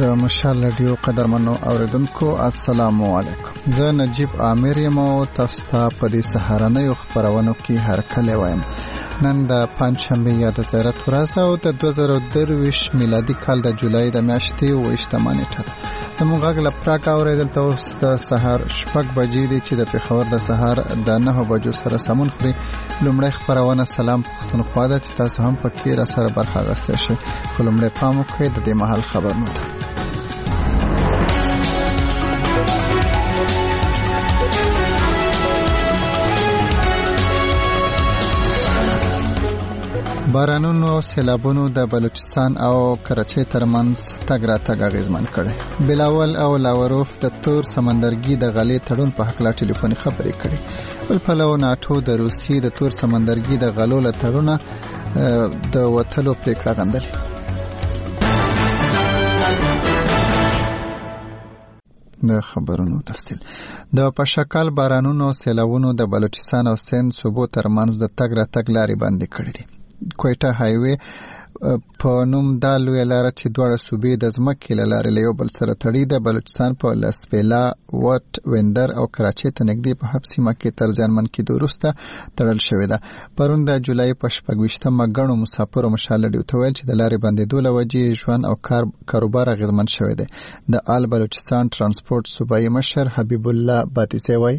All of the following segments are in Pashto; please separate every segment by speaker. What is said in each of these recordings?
Speaker 1: د مشال رادیو قدرمنو اوریدونکو السلام علیکم. زه نجیب عامر یم او تاسو ته په دې سهارنۍ خبرونو کې هرکلی وایم. نن د پنځشنبه یا د زیارت ورځ او د 2023 میلادي کال د جولای د میاشتې 28 نیټه. زموږ غږ له پراګ اوریدل تاسو د سهار 6 بجې دي چې د پیښور د سهار د 9 بجو سره سمون خوري. لومړی خبرونه سلام پښتونخوا ده چې تاسو هم پکې را سره برخه اخیستئ شئ. لومړی پام وکړئ د دې مهال خبرونه. بارانونو او سیلابونو د بلوچستان او کراچۍ ترمنځ تګ راتګ اغیزمن کړي. بلاول او لاوروف د تور سمندرګي د غلې تړون په حق لا ټلیفوني خبرې کړي. بل پلو ناتو د روسي د تور سمندرګي د غلو له تړونه د وټلو پریکړه غندلې. د خبرونو تفصیل. د پشکال بارانونو سیلابونو د بلوچستان او سند صوبو ترمنځ د تګ راتګ لارې بندې کړې دي. کویټه هایوي په نوم د لوی لار چې دوه صوبې د ځمکې لارې له یو بل سره تړي د بلوچستان په لسپیلا وټ وندر او کراچۍ ته نږدې په حبسي مکه تر ځانمن کې دوسته تړل شوې ده. پرون د جولای په 28مه غنو مسافر مشال ډیو ته ویل چې د لارې باندې دوله وجې ژوند او کاروبار غزمن شوې ده. د آل بلوچستان ترانسپورت صوبایي مشر حبیب الله باتیسي وایي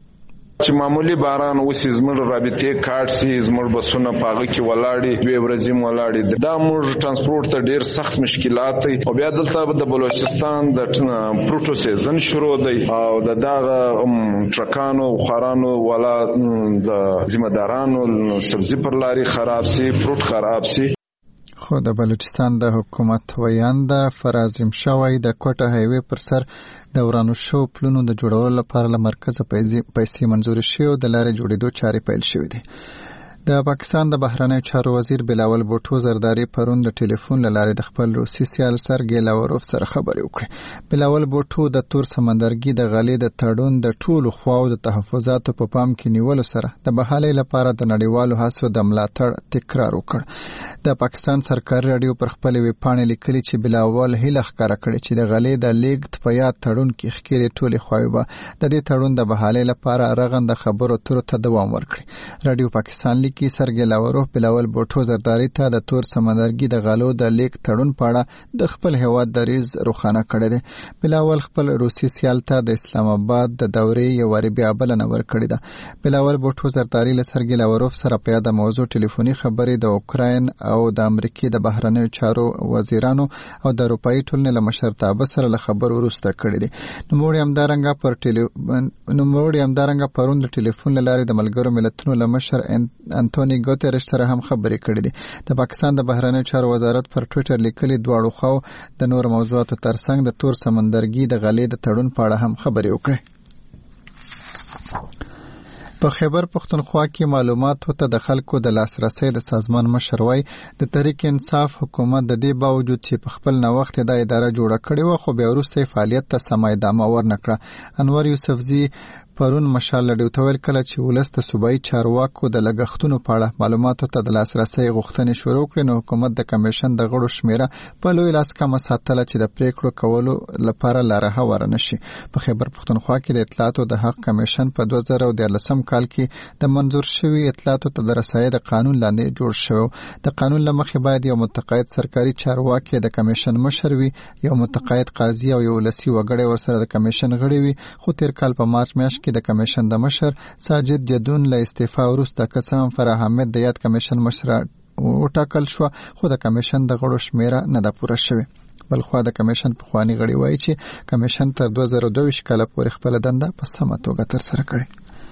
Speaker 2: چې معمولی باران اوسې زموږ رابطې کارت سي زموږ بسونه پاغه کې ولاړې دوی ورځې ولاړې دا موږ ترانسپورت ته ډېر سخت مشکلات دي او بیا دلته د بلوچستان د پروتو سیزن شروع دی او د دغه ټرکانو خارانو ولا د ذمہدارانو سبزی پر لاري خراب سي پروت خراب سي.
Speaker 1: خو د بلوچستان د حکومت ویانده فرازم شوی د کوټه هایوي پر سر د ورانو شو پلونو د جوړولو لپاره له مرکز پیسې منزور شوی او د لارې جوړېدو چارې پیل شوې دي. د پاکستان د بهرنیو چارو وزیر بلاول بوټو زرداری پرون د ټلیفون لارې د خپل روسي سیال سرګی لاوروف سره خبرې وکړې. بلاول بوټو د تور سمندرګي د غلې د تړون د ټولو خواو د تحفظاتو په پام کې نیولو سره د بحالۍ لپاره د نړیوالو هڅو د ملاتړ تکرار وکړ. د پاکستان سرکاري رادیو پر خپل ویب پاڼې لیکلي چې بلاول هیله ښکاره کړې چې د غلې د لیګ په یاد تړون کې ښکېلې ټولې خواوې به د دې تړون د بحالۍ لپاره رغند خبرو تر ته دوام ورکړي. رادیو پاکستان کی سرګی لاوروف بلاول بوټو زرداری ته د تور سمندرګي د غالو د لیک تړون پاړه د خپل هواد دریز روخانه کړی دی. بلاول خپل روسي سیال ته د اسلام آباد د دورې یو وری بیا بلنه ورکړی ده. بلاول بوټو زرداری له سرګی لاوروف سره په یاد موضوع ټلیفوني خبرې د اوکراین او د امریکای د بهرنیو چارو وزیرانو او د اروپאי ټولنې له مشرتابه سره له خبرو وروسته کړی دي. نوموړي همدارنګه پرون د ټلیفون لارې د ملګرو ملتونو له مشر انټونی ګوتریش سره هم خبرې کړې دي. د پاکستان د بهرنیو چارو وزارت پر ټوئیټر لیکلي دواړو خواو د نور موضوعاتو ترڅنګ د تور سمندرګي د غلې د تړون په اړه هم خبرې وکړې. په خیبر پښتونخوا کې معلوماتو ته د خلکو د لاسرسي د سازمان مشر وای د تحریک انصاف حکومت د دې باوجود چې په خپل نوښت د اداره جوړه کړې و خو بیا وروسته فعالیت ته سمه ادامه ورنکړه. انور یوسفزی پرون مشال لډیو تویل کله چې ولست صوبایي چارواکو د لګښتونو په اړه معلوماتو ته د لاسرسي غوښتنې شروع کړې نو حکومت د کمیشن د غړو شمیره په لوی لاس کم ساتله چې د پریکړو کولو لپاره لاره هواره نشي. په خیبر پښتونخوا کې د اطلاعاتو د حق کمیشن په 2013 کال کې د منظور شوی اطلاعاتو ته د رسایي د قانون لاندې جوړ شو. د قانون لمخې باید یو متقاعد سرکاري چارواکي د کمیشن مشر وي، یو متقاعد قاضي او یو لسی وګړی ورسره د کمیشن غړي وي. خو تیر کال په مارچ میاشت کې د کمیشن د مشر ساجد جدون له استعفا وروسته قسم فرح احمد د یاد کمیشن مشر وټاکل شو خو د کمیشن د غړو شمیره نه ده پوره شوې. بلخوا د کمیشن په خواني غړي وایي چې کمیشن تر 2022 کال پورې خپل دنده په سمه توګه ترسره کړي.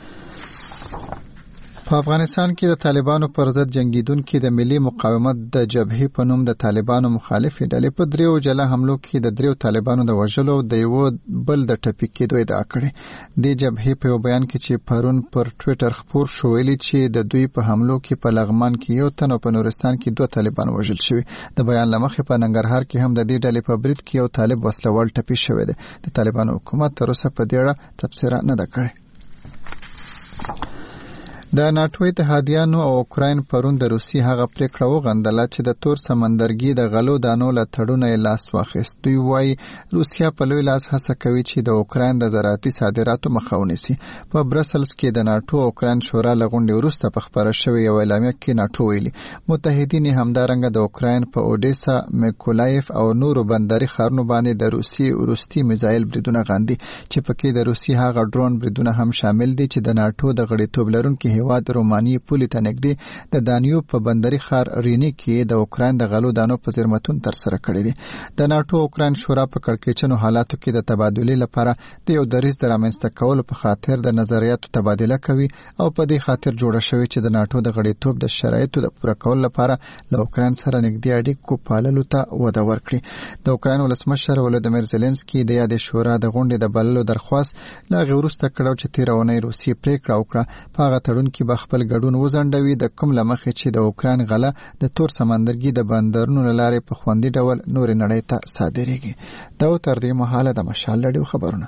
Speaker 1: په افغانستان کې د طالبانو پر ضد جنگیدونکو د ملي مقاومت د جبهې په نوم د طالبانو مخالفې ډلې په دریو جلا حملو کې د دریو طالبانو د وژلو د یو بل د ټپي کېدو ادعا کړې. د جبهې په بیان کې چې پرون پر ټوئیټر خبر شو ویلي چې د دوی په حملو کې په لغمان کې یو تن او په نورستان کې 2 طالبان وژل شوي. د بیان لمخې په ننګرهار کې هم د دې ډلې په برید کې یو طالب وسلوال ټپي شوی دی. د طالبانو حکومت تر اوسه په دې اړه تبصره نه ده کړې. د ناتو اتحادیانو او اوکراین پرون د روسي هغه پریکړه وغندله چې د تور سمندرګي د غلو دانو له تړونه لاس واخیست. دوی وایي روسیا په لوی لاس هڅه کوي چې د اوکراین د زراعتي صادراتو مخه ونیسي. په برسلز کې د ناتو او اوکراین شورا له غونډې وروسته په خبره شوې یو اعلامیه کې ناتو ویلي متحدین همدارنګه د اوکراین په اودیسا، میکولایف او نورو بندري ښارونو باندې د روسي وروستي میزایل بریدونه غاندي چې پکې د روسي هغه ډرون بریدونه هم شامل دي چې د ناتو د غړیتوب لرونکي هیواد رومانیې پولې ته نږدې د دانیوب په بندري ښار رینی کې د اوکراین د غلو دانو په زیرمتون ترسره کړی دي. د ناتو اوکراین شورا په کړکېچنو حالاتو کې د تبادلې لپاره د یو دریځ د رامنځته کولو په خاطر د نظریاتو تبادله کوي او په دې خاطر جوړه شوې چې د ناتو د غړیتوب د شرایطو د پوره کولو لپاره له اوکراین سره نږدې اړیکو پاللو ته وده ورکړي. د اوکراین ولسمشر ولودیمیر زيلنسکي د یادې شورا د غونډې د بللو درخواست لا غوښته کړو چې تیرونې روسي پریکړه وکړه په هغه تړون کې خپل ګډون وزندوي د کوم لمخې چې د اوکراین غله د تور سمندرګي د بندرونو لارې په خوندي ډول نور نړۍ ته صادریږي. دا تر دې مهاله د مشال لړیو خبرونه.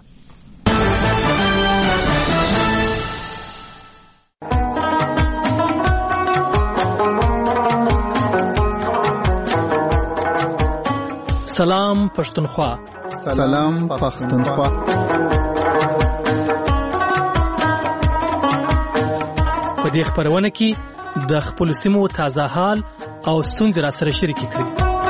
Speaker 3: سلام پښتونخوا.
Speaker 1: سلام پښتونخوا.
Speaker 3: په دې خبرونه کې د خپل سیمو تازه حال او ستونزې را سره شریک کړئ.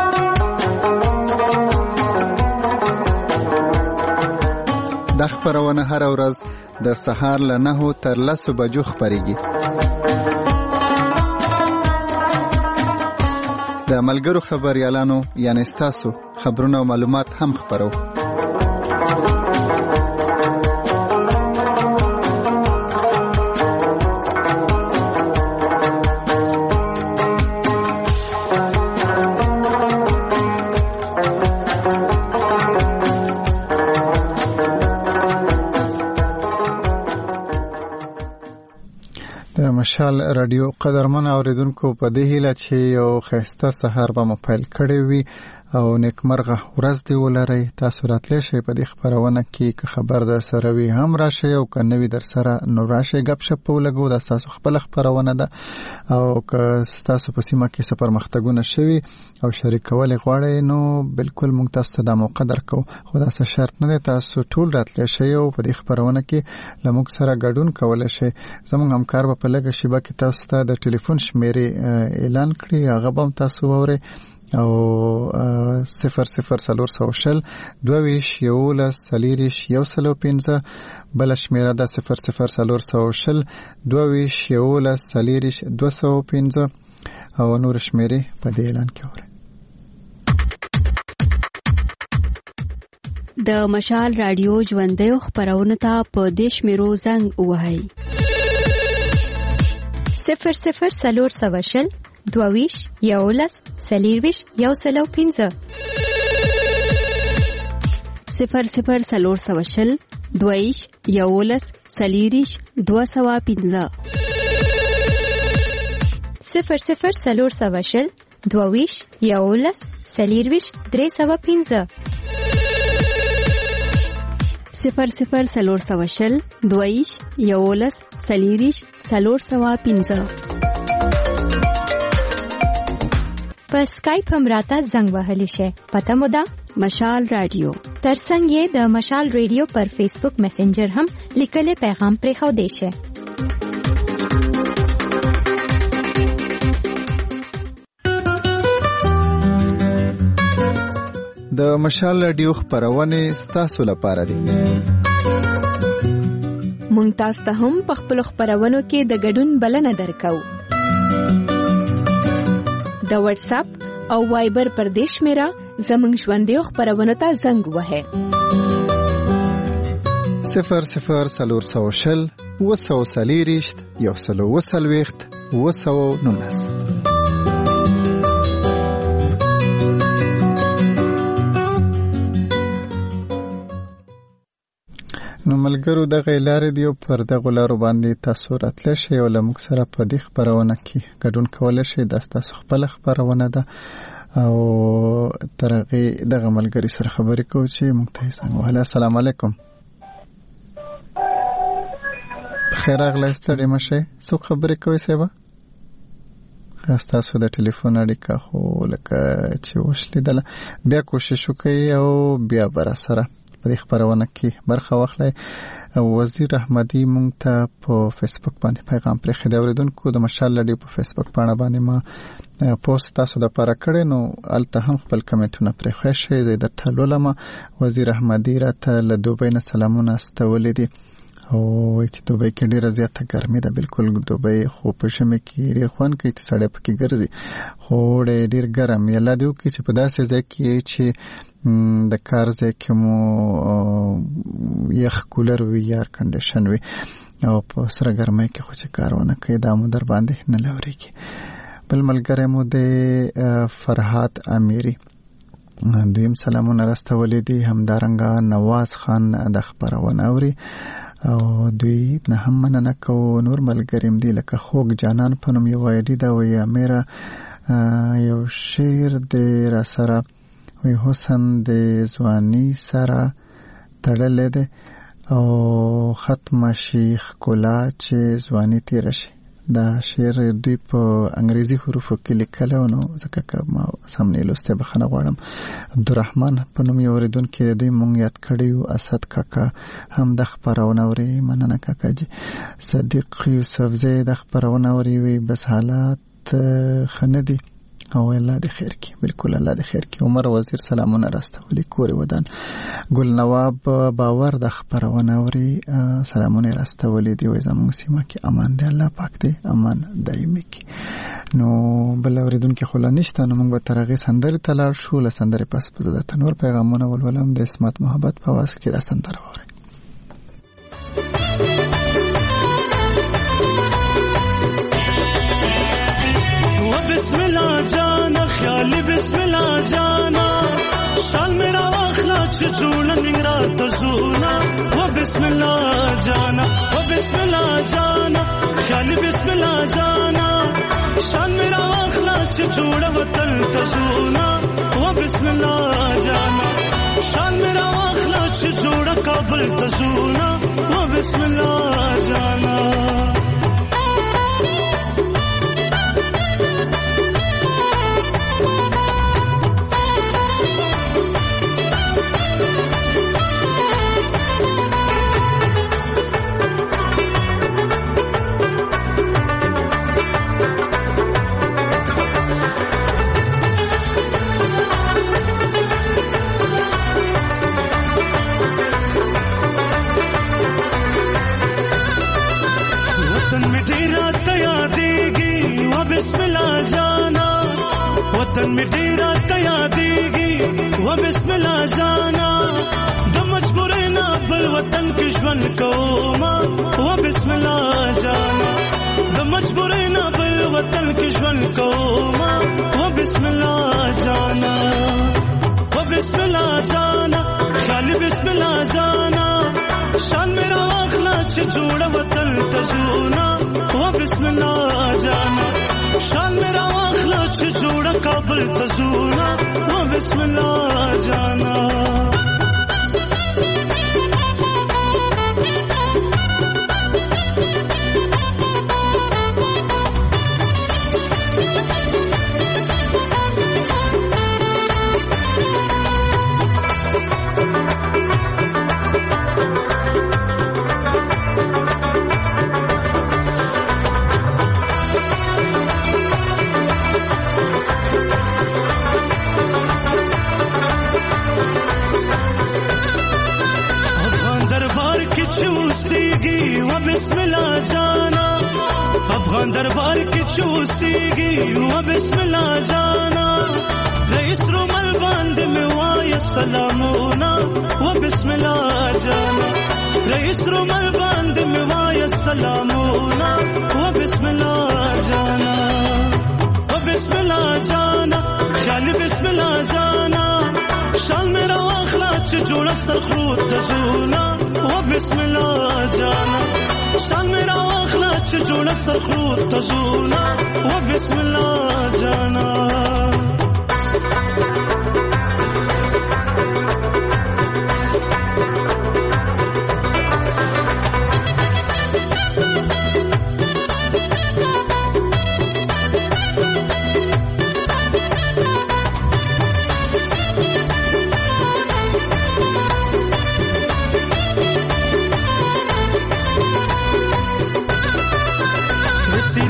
Speaker 1: د خبرونه هر ورځ د سهار له 9 تر 10 بجو خبريږي. د ملګرو خبريالانو یعنی تاسو خبرونه او معلومات هم خبرو. مشال رادیو قدرمن اوریدونکو په دې هیله چې یو خسته سحر به مو پیل کړی وي او نیکمرغه ورځ دی ولرئ. تاسو راتلی شئ په دې خبرونه کې که خبر در سره وي هم راشئ او که نه وي در سره نو راشئ ګپ شپ ولګو. دا تاسو خپل خبرونه ده او که تاسو په سیمه کې څه پرمختګونه شوي او شریکول غواړئ نو بالکل موږ تاسو ته دا موقع درکو. خو دا څه شرط نه دی تاسو ټول راتلی شئ او په دې خبرونه کې له موږ سره ګډون کولی شئ. زموږ همکار به په لږه شیبه کې تاسو ته د ټلیفون شمیرې اعلان کړي هغه به هم تاسو واورئ او 0040 22 11 115 بل شمیره ده 0040 22 11 215 او نور شمیرې په دې اعلان کې اورئ.
Speaker 4: د مشال رادیو ژوندۍ خبرونه ته په دې شمیرو زنګ ووهئ 0040 22 11 115 0040 22 11 115 0040 22 11 315 0040 22 11 315 په اسکایپ هم راته زنګ وهلی شي. پته مو ده مشال رادیو. ترڅنګ یې د مشال رادیو پر فیسبوک میسنجر هم لیکلي پیغام پرې خو دی شي.
Speaker 1: د مشال رادیو خبرونه ستاسو لپاره دي.
Speaker 5: مونږ تاسو ته هم په خپل خبرونو کې د ګډون بلنه درکو. د واتس اپ او وایبر پر دیش میرا زمنګ ژوندۍ خبرونه ته زنګ وهه
Speaker 1: 0040 وسوسلیریشت یو سلو وسلويخت وسو نونس. نو ملګرو د غیلار دیو پر د غلارو باندې تاسو راتلی شئ او له موږ سره په دې خبرونه کې ګډون کولی شئ. دا ستاسو خپله خبرونه ده او تر هغې دغه ملګري سره خبرې کوو چې موږ ته یې څنګه وهلی. السلام علیکم. خیر اغلی ستړي مشه څو خبرې کوي سبا تاسو د ټلیفون اړیکه خو لکه چې وشلیدله بیا کوشش وکړئ او بیا بر سره په دې خبرونه کې برخه واخلئ. وزیر احمدی مونږ ته په فیسبوک باندې پیغام پرېښی دی. اوریدونکو د مشال لړۍ په فیسبوک پاڼه باندې ما پوسټ تاسو د پاره کړی نو الته هم خپل کمنټونه پرېښی شئ. زه درته لولم. وزیر احمدی راته له دوبۍ نه سلامونه استولي دي او چې دوبۍ کې ډیره زیاته ګرمي ده. بالکل دوبۍ خو په ژمي کې ډیر خوند کوي چې سړی پکې ګرځي خو ډیر ګرم یې الله دې وکړي چې په داسې ځای کې چې د کار ځای کې مو یخ کولر وي یا ایر کنډیشن وي او په سره ګرمۍ کې خو چې کارونه کوي دا مو در باندې نه لوريږي. بل ملګری مو د فرهاد امیری دویم سلامونه راستولي دي. همدارنګه نواز خان د خبرونه اوري او دوی نه هم مننه کوو. نور ملګریم دي لکه خوږ جانان په نوم یو وایډي دا وی امیره یو شعر د را سره وی حسن د ځواني سره تړلې ده او ختم شیخ کولا چې ځواني تیر شي. دا شعر دوی په انګریزي حروفو کې لیکلو نو ځکه که ما سم نه لوسته بخنه غواړم. عبدالرحمن په نوم یو اوریدونکي دوی مونږ یاد کړیو. اسد کاکا هم د خبرونه اوري. مننه کاکا جی. صدیق یوسف زی د خبرونه اوري. وی بس حالات خندي او الله دې خیر کړي. بالکل الله دې خیر کړي. عمر وزیر سلامونه راستولي کور ودان. ګل نواب باور د خبرونه اوري. سلامونه راستولي دی. وای زموږ سیمه کې امان دی. الله پاک دې امان دایمي کړي. نو بل اوریدونکو خو لا نشته نو موږ به ترغه سندره تلل شو. له سندره پس په د تنور پیغامونه ولولم د اسمت محبت په واس کې د سندره وره.
Speaker 6: بسم الله جانا خیالی بسم الله جانا شال میرا واخلا چې جوړه ننګرا تزونا و بسم الله جانا و بسم الله جانا خیالی بسم الله جانا شال میرا واخلا چې جوړه وطن تزونا و بسم الله جانا شال میرا واخلا چې جوړه کابل تزونا و بسم الله جانا वतन में डेरा तैयारीगी वो बिस्मिल्लाह जाना द मजबूरी ना बल वतन के जुन को मां वो बिस्मिल्लाह जाना द मजबूरी ना बल वतन के जुन को मां वो बिस्मिल्लाह जाना वो बिस्मिल्लाह जाना खाली बिस्मिल्लाह जाना शान मेरा वाखला से जोड़ा वतन तजूना वो बिस्मिल्लाह जाना शान मेरा वाखला से जोड़ा काबल तजूना वो बिस्मिल्लाह जाना अफगान दरबार की चूसीगी वो बिस्मिल्लाह जाना रईस रुमल बांध में वाय सलामोना वो बिस्मिल्लाह जाना रईस रुमल बांध में वाय सलामोना वो बिस्मिल्लाह जाना वो बिस्मिल्लाह जाना ख्याल बिस्मिल्लाह जाना शान मेरा वाखला जोड़ा सरखूत तजूना वो बिस्मिल्लाह जाना शान मेरा वाखला जोड़ा सरखूत तजूना वो बिस्मिल्लाह जाना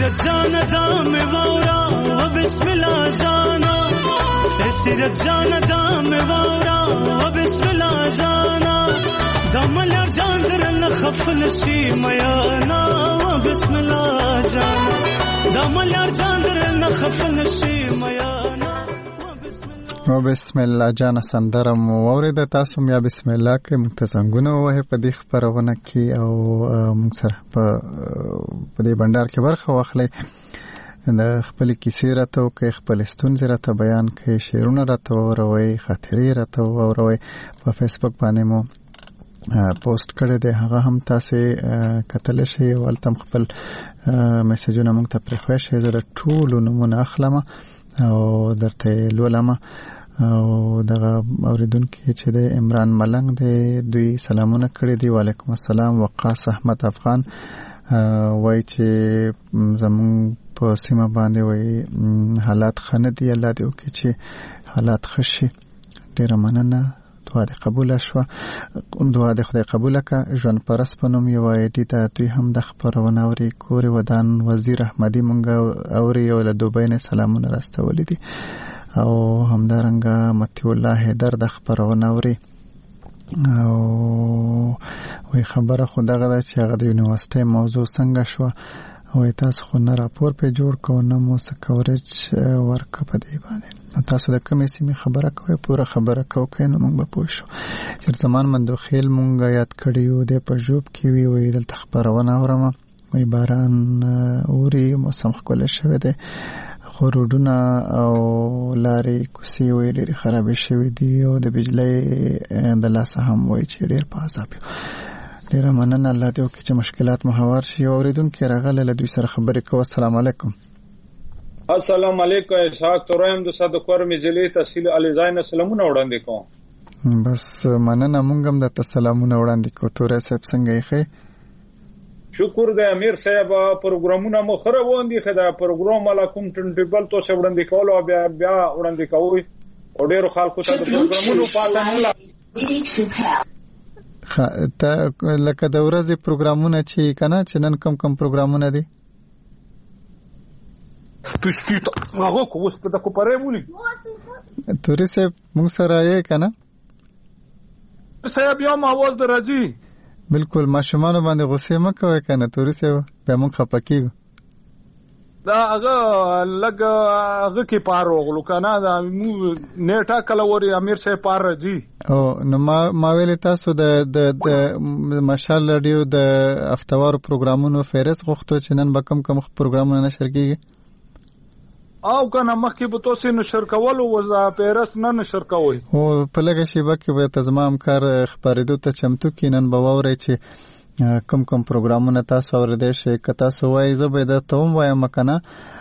Speaker 6: سیرت جان دام وورا و بسم الله جانا سیرت جان دام وورا و بسم الله جانا دمل جان درن خفل شي میانا و بسم الله جانا دمل جان درن خفل شي میانا
Speaker 1: و بسم الله جان سندره مو اورید تاسو میا بسم الله کې موږ ته څنګه وه په دې خبرونه کې او موږ سره په دې بندر کې برخه واخلې د خپل کیسې راته او کې خپل ستونزې راته بیان کې شعرونه راته وروي خاطرې راته وروي په فیسبوک باندې مو پوسټ کړی دی هغه هم تاسو کتل شي او تم خپل میسجونه موږ ته پرېښوئ شئ زه د ټولو نومونه اخلم او درته لولم او دغه اوریدونکو چې د عمران ملنګ دی دوی سلامونه کړی دی وعلیکم السلام وقاص احمد افغان وای چې زمون په سیمه باندې وای حالات خنه دی الله دې وکړي چې حالات خشي ډیره مننه دعا دې قبول شوه دعا دې خدای قبول کړه ژوند پرس په نوم یو ایډي ته دوی هم د خبرونه اوري کور ودان وزیر احمدي مونږ اوري او له دوبۍ نه سلامونه راستولې دي او همدارنګه متي الله حیدر د خبرونه اوري او وی خبره خدغه ده چې هغه د یونیورسيټي موضوع څنګه شو او تاسو خو نه راپور په جوړ کو نه مو سکورج ورک په دی باندې تاسو د کومې سیمې خبره کوئ پوره خبره کوئ نو موږ به پوه شو چې زمان مندو خیل مونږ یاد کړیو د پژوب کې وی وی دلته خبرونه اورم وی باران اوري موسم خپل شوی دی خروډونه او لارې کوسي وی ډېر خراب شوی دی او د بجلی د لاس هم وی چې ډېر په عذاب ډیر مننه الله دې وکړي چې مشکلات مهوار شي او اوریدونکو راغله له دوی سره خبرې کوو السلام علیکم
Speaker 7: السلام علیکم اسحاق تورم د صدقور مجلې تحصیل الیزاین سلامونه وړاندې کوم
Speaker 1: بس مننه مونږ هم د سلامونه وړاندې کوو تورې صاحب څنګه یې
Speaker 7: شکر د امیر صاحب پروګرامونه مخره وړاندې خدا پروګرام والا کوم ټنټیبل تو څه وړاندې کول او بیا وړاندې کوي او ډیرو خلکو ته د پروګرامونو پاته نه لا
Speaker 1: ته لکه د ورځې پروګرامونه چې کنه چې نن کوم پروګرامونه دي
Speaker 7: هغه کو اوس په دغه پرې مولي
Speaker 1: توري سه موږ سره یې کنه
Speaker 7: صاحب یو ماوز درځي
Speaker 1: بالکل ماشومان باندې غصه مکوي کنه توري سه به موږ خپکیږو
Speaker 7: دا هغه لګ هغه کې پار وغلو کنه دا مو نیټه کله وری امیر صاحب پار راځي
Speaker 1: او نو ما ویل تاسو د مشال رادیو د افتوار پروګرامونو فهرست غوښتو چې نن به کوم پروګرامونه نشر کیږي
Speaker 7: او کنه مخکې به تاسو نشر کول او فهرست نه نشر کوي
Speaker 1: او په لګه شی به به تزمام کار خبرېدو ته چمتو کینن به ووري چې کوم پروګرامونه تاسو اوریدئ شئ که تاسو وایي زه به د توم وایم کنه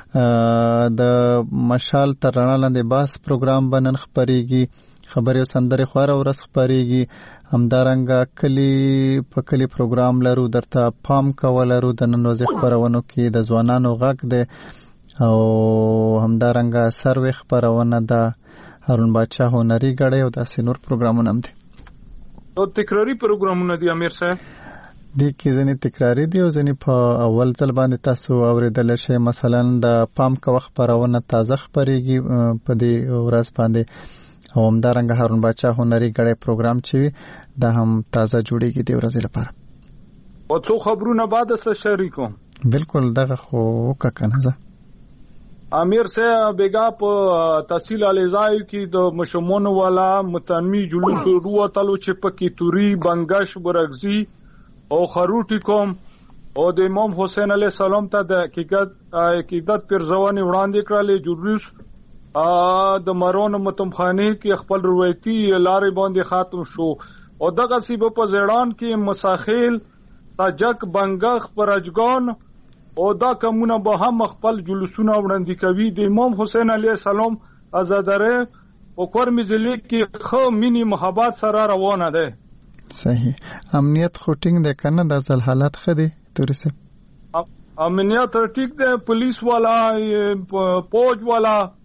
Speaker 1: د مشال تر رڼا لاندې باس پروګرام بنن خبرېږي خبرې سندرې خواره ورځ خبرېږي همدارنګه کلی پروګرام لرو درته پام کول لرو د نن ورځې خبرونو کې د ځوانانو غږ دی او همدارنګه سروي خبرونه د هارون بادشاه هنري غړې او د سینور پروګرامونه هم دي
Speaker 7: او تکراری پروګرامونه دي امیر صاحب
Speaker 1: دي کې ځنې تکراری دي او ځنې په اول ځل باندې تاسو اوریدل شئ مثلا د پام کا وخت پرونه تازه خبرېږي په دې ورځ باندې او همدارنګه هارون بادشاه هنري غړې پروګرام چې دا هم تازه جوړیږي د ورځې لپاره
Speaker 7: او څو خبرونه بعد سره شریکو
Speaker 1: بالکل دغه خو کنه
Speaker 7: امیر صاحب بیگا په تحصیل الیزای کې د مشمون والا متنمی جلوس وروتلو چې پکې توري بنگش برغزي او خروټی کوم او د امام حسین علیه السلام ته د عقیدت پرځواني وړاندې کړلې جلوس د مرون متمخانی کې خپل روایتي لارې باندې ختم شو او دغه سیبه په زیړان کې مساخیل تاجک بنگخ پرجګان او دا کومونه به هم خپل جلوسونه وړاندې کوي د امام حسین علیه السلام آزادره او کورمي ځلې کې خو مینی محبت سره روانه ده
Speaker 1: صحیح امنیت خوټینګ ده کنه د ځل حالت خدي تورسه
Speaker 7: امنیت ټیک ده پولیس والا فوج والا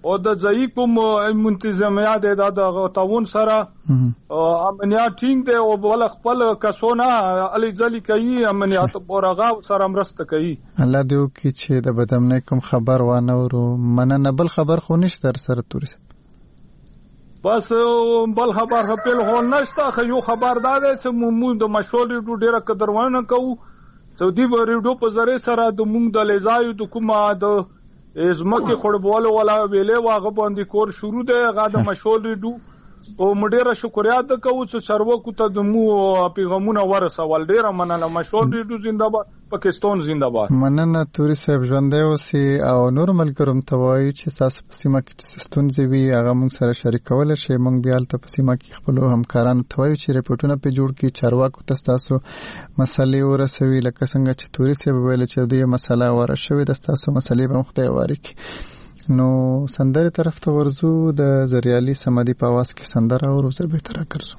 Speaker 7: او د ځای کوم منتظمیات د تعاون سره امنیت ټینګ دی او بل خپل کسونه علي ځلی کوي امنیت اورغه سره مرسته کوي.
Speaker 1: الله دې وکړي چې د بدامنۍ کوم خبر وانه ورو مننه. بل خبر خو نشته سره توري
Speaker 7: بس بل خبر خپل هو نشته. خو یو خبر دا دی چې موږ د مشورې ډیره قدرونه کوو. سعودي ریډیو په ذریعہ سره د موږ د لیزایو د کومه د ازمکه خړبوالو ولا ویلې واغه باندې کور شروع دی. هغه د مشول ریډیو او مډیره شکریات کوو چې چارواکو ته د مو پیغامونه ورسول. ډیره مننه. مشول ریډیو زنده‌باد، پاکستان زنده‌باد. مننه
Speaker 1: توري صاحب ژوندې اوسئ او نور ملګرو ته وایي چې تاسو په سیمه کې ستونزې وي هغه موږ سره شریکول شي. موږ بیا ته په سیمه کې خپل همکارانو ته وایو چې ریپورتونه په جوړ کړي، چارواکو ته تاسو مسلې ورسوي. لکه څنګه چې توري صاحب ویل چې دې مسله ورشوي د تاسو مسلې به خدای واري کړي. نو سندره طرف ته ورزو د زریالي سمدي په आवाज کې سندره او روزه به تر راکړو.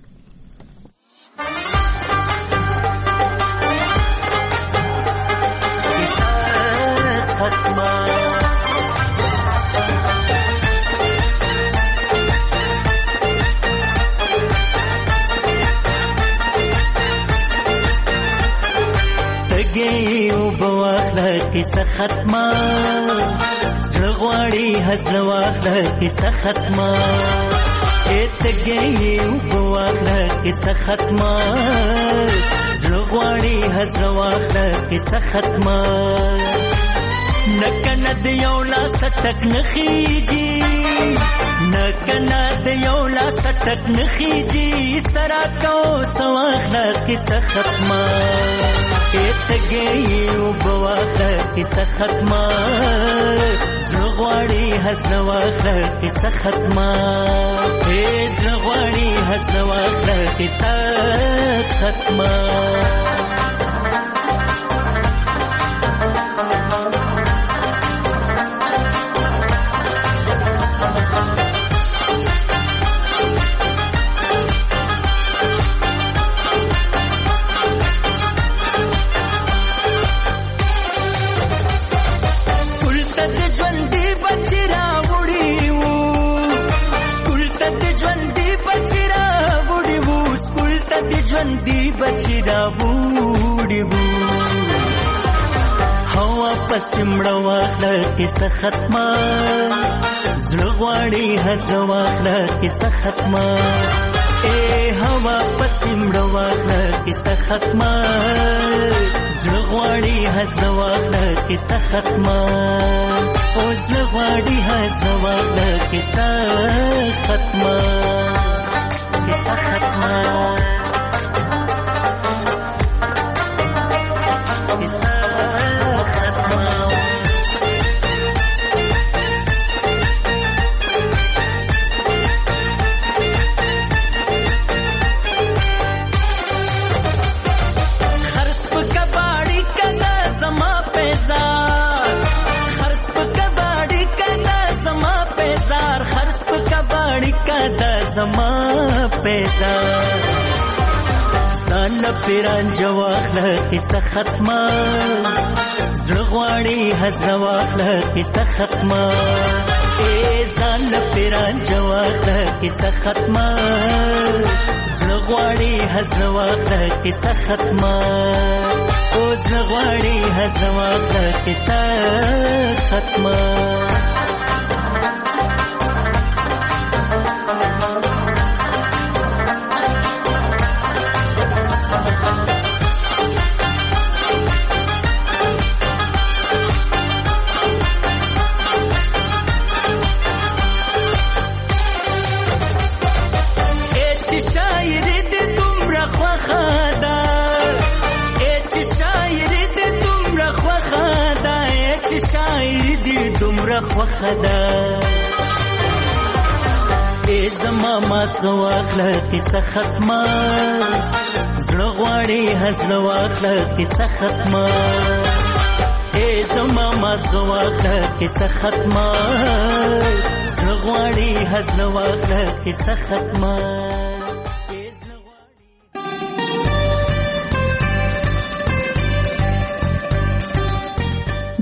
Speaker 8: تګي وبواخله کیسه ختمه زغواړي حسن واخله کیسه ختمه اتګي وبواخله کیسه ختمه زغواړي حسن واخله کیسه ختمه نکنه د یو لاس ټک نخیږي نکنه د یو لاس ټک نخیږي سره کو سواخله کیسه ختمه اتګي وبواخله کیسه ختمه زغواړي حسن واخله کیسه ختمه زغواړي حسن واخله کیسه ختمه ژوندې بچی را وړي وو هوا پسمړه واخله کیسه ختمه زړه غواړي هڅه واخله کیسه ختمه هوا پسمړه واخله کیسه ختمه زړه غواړي هڅه واخله کیسه ختمه او زړه غواړي هڅه واخله کیسه ختمه کیسه ختمه زما پیسا ځان پیران جواخله کیسه ختمه زړه غواړي حسره واخله کیسه ختمه ځان پیران جواخله کیسه ختمه زړه غواړي حسره واخله کیسه ختمه او زړه غواړي حسره واخله کیسه ختمه خوخدا زما ماسک واخله کیسه ختمه زړه غواړي حسن واخله کیسه ختمه زما ماسک واخله کیسه ختمه زړه غواړي حسن واخله کیسه ختمه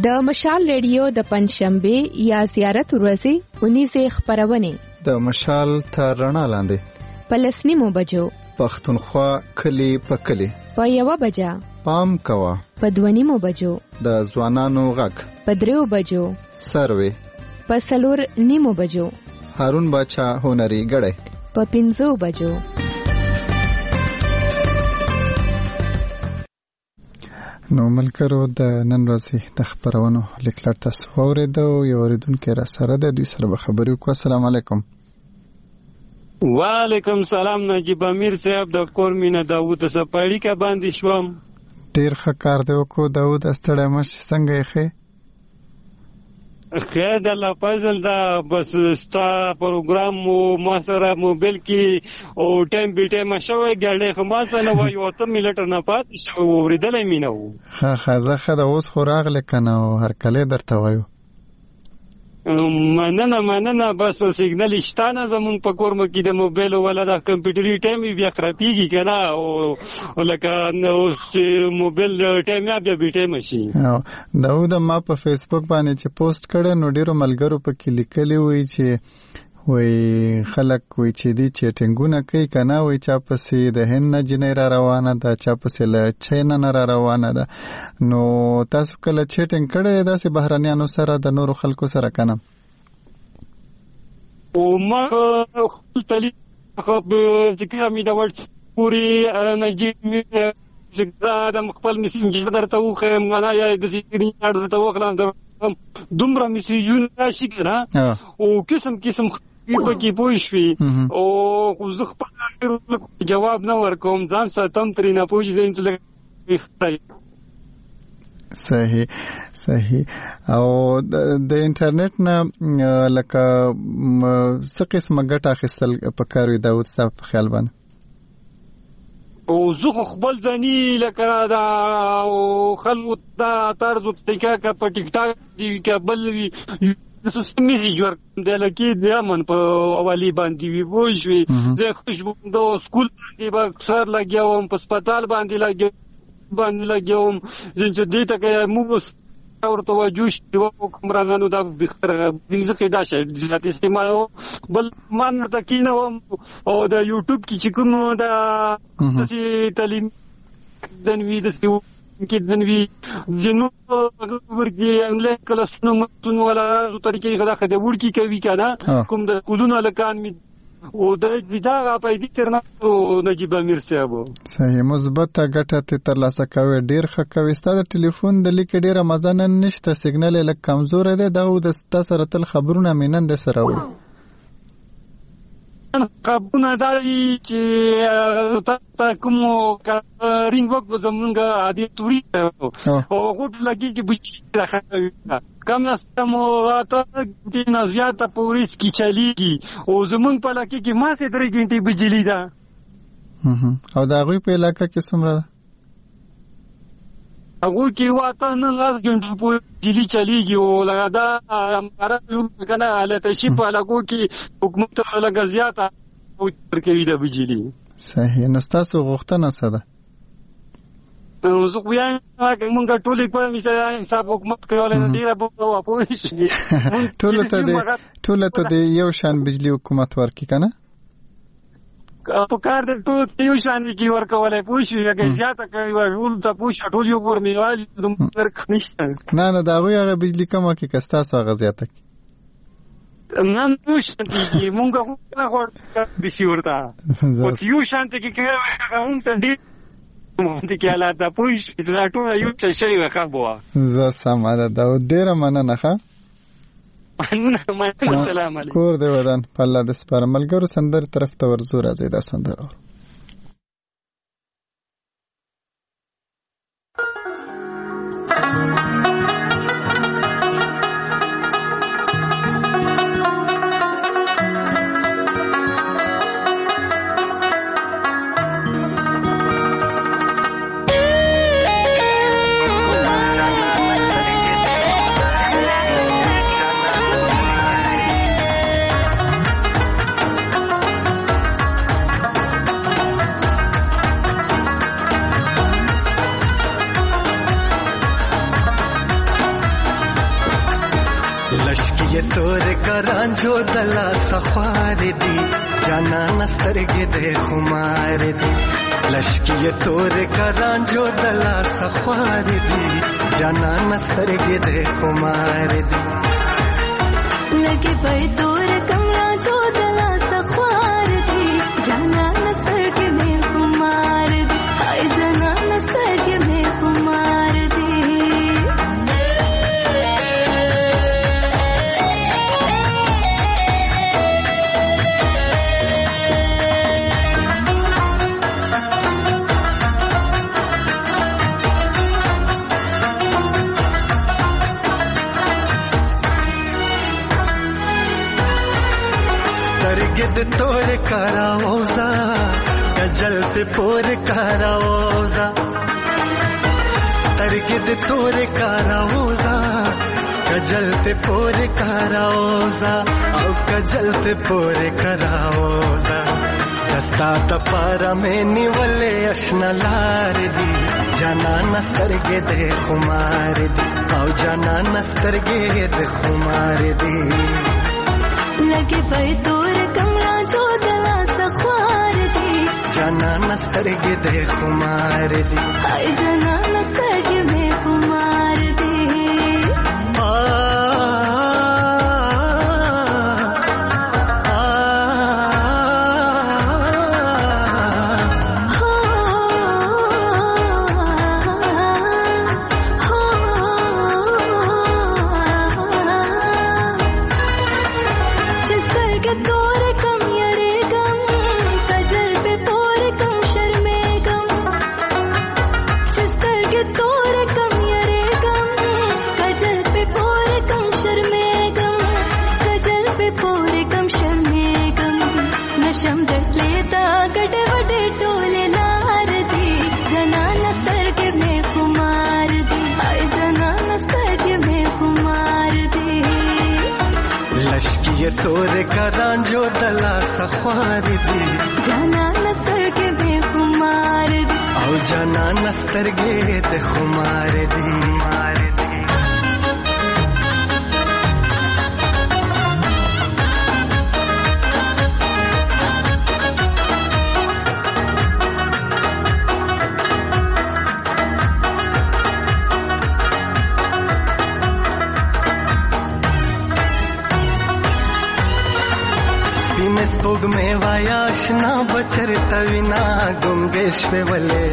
Speaker 5: د مشال ریډیو د پنځشنبه یا زیارت ورځې 19 خبرونه
Speaker 1: د مشال تر رڼا لاندې
Speaker 5: پلسنیمو بجو
Speaker 1: پښتونخوا کلی په کلی
Speaker 5: په 1 بجا
Speaker 1: پام کوا
Speaker 5: په 2 بجو
Speaker 1: د ځوانانو غږ
Speaker 5: په 3 بجو
Speaker 1: سروي
Speaker 5: په 4 بجو
Speaker 1: هارون باچا هنري غړې
Speaker 5: په 5 بجو.
Speaker 1: نو ملګرو د نن ورځې د خبرونو لیکلار تاسو اوریدو یو اوریدونکو را سره د دوی سره خبرې وکړو. السلام علیکم.
Speaker 9: وعلیکم سلام. نجیب امیر صاحب د کورمینه داوود سپاړی کا باندې شوم.
Speaker 1: ډیر ښه کار دی وکړو داوود. استړی مش څنګه یې ښه
Speaker 9: خیر د الله فضل دا بس ستا پروګرام مو ما سره موبایل کې او ټایم به ټایم شوی ګړې خو ما سره وای او ته ملټر نه پات شو ورېدلې مینه و
Speaker 1: ښه ځکه دا اوس خو راغله کنه هر کله درته وایو
Speaker 9: مننه بس سیګنل شتانه زمون په کورم کې د موبایل ولا د کمپیوټري ټایم بیا خرابېږي کنه او لکه نو موبایل ټایم بیا به ټایم شي.
Speaker 1: داود ما په فیسبوک باندې چې پوسټ کړه نو ډیرو ملګرو په کې لیکلي وي چې وای خلک وای چې دی چټینګونه کوي کنه وای چا پسې د هند نه جنې را روانه ده چا پسې له چین نه را روانه ده. نو تاسو کله چټینګ کړی داسې بهرانیانو سره د نورو خلکو سره کنه؟
Speaker 9: او ما خپل تعلیم ذکر مې د ورډ پوری نجیب چې د خپل میسنجر درته وخه معنا یا د سکرین درته وخلم دومره میسیجونه شي کنه او قسم پکې پوه شوي او زه خپل جواب نه ورکوم ځان ساتم ترې نه پوه شي.
Speaker 1: صحیح. او د انټرنیټ نه لکه څه قسمه ګټه اخیستل پکار وي داود صاحب په خیال باندې؟
Speaker 9: او زه خپل ځاني لکه دا خلکو دا طرز طریقه په ټیک ټاک دی کابل د سیستم میسیج ورکوم د لکه د امن په حوالی باندې وی وای شوي زه خوشبو د سکول باندې با سر لګیاوم په هسپتال باندې لګیاوم چې دې ته مو ورته وجوش دی کومرانو دا بخره دا شي د استعمال بل مان ته کینوم او د یوټیوب کې چې کوم دا چې تعلیم دنوي د کې دنوي جنو ورګي انګلیس کلاسونو متونو ولا طریقې خدا خدای ورکی کوي کنه کوم د کولونو لکان می او د دغه په دې ترنه نجیب امیر صاحب
Speaker 1: صحیح مثبت ګټه ترلاسه کوي ډیر ښه کوي. ستاسو ټلیفون د لیک ډیره مزه نشته سیګنل لکه کمزور دی دا د تاسو سره تل خبرونه مینند سره و
Speaker 9: قبونه دای چې تا کوم رینګ وک زمونږه عادي توري او غوټ لګي چې بچی راخوي کم نستمو راته د نزیاته پولیس کی چلیږي او زمونږ په لکه کې ما سه 3 غنټې بجلی ده
Speaker 1: او دا غوي په علاقې کې څومره
Speaker 9: هغه کې واته نه لاس غنټې بجلی چلیږي او لګا امره یو کنه حالت شي په علاقو کې حکومت لګا زیاته او ترکوي د بجلی.
Speaker 1: صحیح. نو تاسو غوښتنه څه ده؟
Speaker 9: زه خو یې مونږ ټول کوم چې حساب حکومت کوي ډیره په پوه شي
Speaker 1: ټول ته د یو شان بجلی حکومت ورکی کنه
Speaker 9: په کار د ټول یو شان کې ورکولای پوه شي هغه زیاته کوي ټول ته پوه ټول یو ګورمیوال د ورک نشته نه
Speaker 1: دا هغه بجلی کومه کې کستا سو هغه زیاته
Speaker 9: نه نو شانتي کې مونږ نه غوړ د شورتا او یو شانتي کې هغه هم څنګه مونږ کې حالات پوه شي دا ټول یو څه شي وکړو
Speaker 1: زه سماده دا ډیر مننه ښه
Speaker 9: السلام علیکم.
Speaker 1: کور دی ودان په الله د سپاره ملګرو سندر طرف ته ورزو راځي دا سندر
Speaker 8: لشکی تور کرانجو دلا سخوار دی جانا نسترگی دے خمار دی لشکی تور کرانجو دلا سخوار دی جانا نسترگی دے خمار دی
Speaker 10: لگے پے تور کرانجو دلا سخوار دی جانا نسترگی دے خمار دی آئی جانا نسترگی دے خمار دی
Speaker 8: سترگد تور کراوزا کجل پہ پور کراوزا سترگد تور کراوزا کجل پہ پور کراوزا او کجل پہ پور کراوزا دستا تپارا میں نیولے اشنا لار دی جانا نسترگد خمار دی او جانا نسترگد خمار دی
Speaker 10: لگے پے تور کمرا جو دلا سخوار دی
Speaker 8: جانا نسترگی دے خمار دی
Speaker 10: آئی جانا نسترگی دے خمار دی
Speaker 8: ये तोरे करांजो दला सख्वार दी
Speaker 10: जाना नस्तर के बेखुमार दी
Speaker 8: औ जाना नस्तर गे ते खुमार दी स्पोग में वायाशना बचरता विना गुंगेश्वे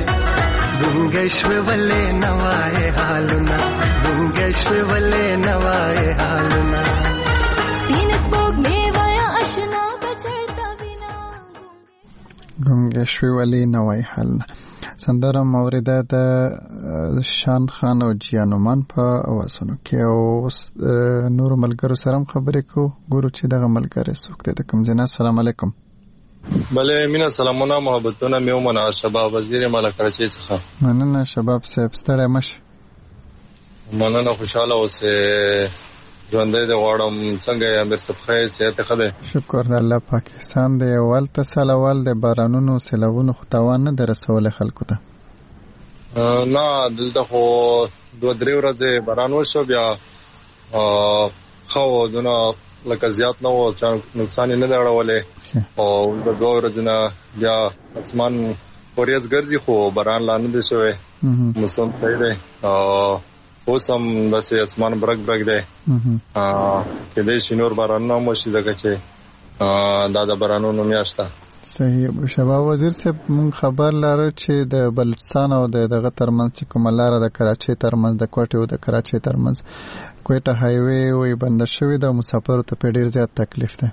Speaker 8: वले नवाए हालुना गुंगेश्वे वले नवाए हालुना
Speaker 10: तीन स्पोग में वायाशना बचरता विना
Speaker 1: गुंगेश्वे वले नवाए हालुना سندره مورده د شان خان او جیانومان په اوازونو کې او نور ملګرو سره خبرې کو ګورو چې دغه ملګری څوک دی د کوم ځای. السلام علیکم.
Speaker 11: بله مینا سلامونه محبتونه مې ومنه شباب وزیر مالا کراچۍ څخه.
Speaker 1: مننه شباب صاحب ستړی مشه.
Speaker 11: مننه خوشاله اوسې ژوندی دې غواړم. څنګه یې امیر صاحب خیر صحت ښه دی؟
Speaker 1: شکر د الله پاکستان دی. ولته سلوال د بارانونو سیلابونو خو تاوان نه دی رسولی خلکو ته؟
Speaker 11: نه دلته خو 2-3 ورځې باران وشو بیا ښه و دونه لکه زیات نه و نقصان یې نه دی اړولی او د 2 ورځې نه بیا اسمان وریځ ګرځي خو باران لا نه دی شوی. موسم صحیح دی اوس هم داسې اسمان برګ دی کېدای شي نور بارانونه هم وشي ځکه چې دا د بارانونو میاشت ده.
Speaker 1: صحیح. شباب وزیر صاحب مونږ خبر لاره چې د بلوچستان او دغه ترمنځ چې کومه لاره د کراچۍ ترمنځ د کوټې او د کراچۍ ترمنځ کوټه هایوي وي بنده شوې ده مسافرو ته په ډیر زیات تکلیف ده.